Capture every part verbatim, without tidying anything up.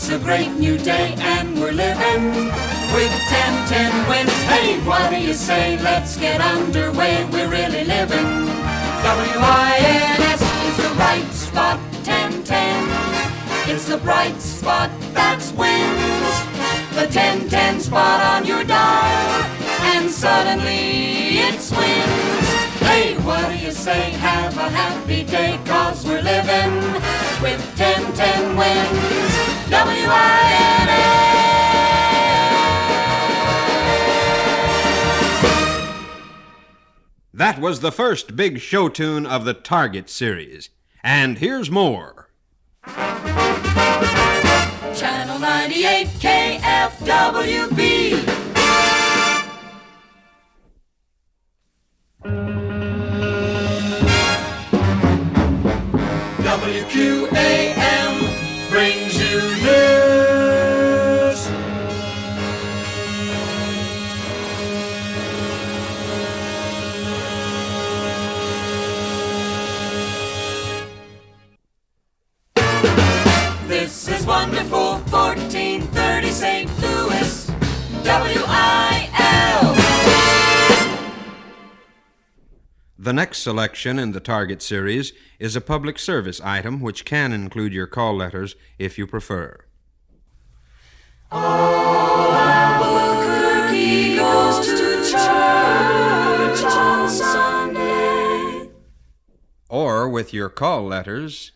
It's a great new day and we're living with ten ten wins. Hey, what do you say? Let's get underway. We're really living. W I N S is the right spot. ten ten. It's the bright spot that's wins. The ten ten spot on your dial, and suddenly it's wins. Hey, what do you say? Have a happy day, 'cause we're living with ten ten wins. W I N S. That was the first big show tune of the Target series. And here's more. Channel ninety-eight K F W B. W Q A M brings you news. This is wonderful, fourteen thirty Saint Louis, W I L. The next selection in the Target series is a public service item which can include your call letters if you prefer. Albuquerque goes to church on Sunday. Or with your call letters,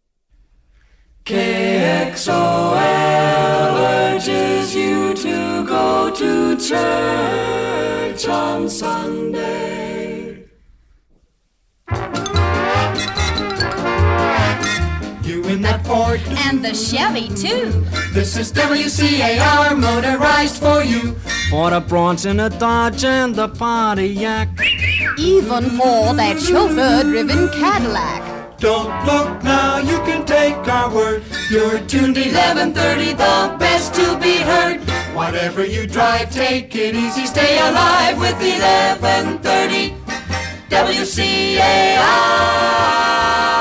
K X O L urges you to go to church on Sunday. You in that Ford And the Chevy, too. This is W C A R motorized for you. For the Bronson, the Dodge, and the Pontiac. Even for that chauffeur-driven Cadillac. Don't look now, you can take our word. You're tuned eleven thirty, the best to be heard. Whatever you drive, take it easy, stay alive with eleven thirty W C A R.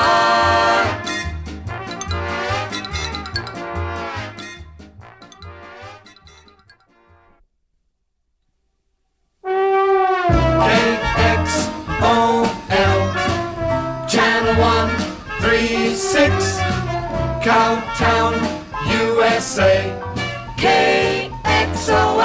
K X O L Channel one thirty-six, Cowtown, U S A. K X O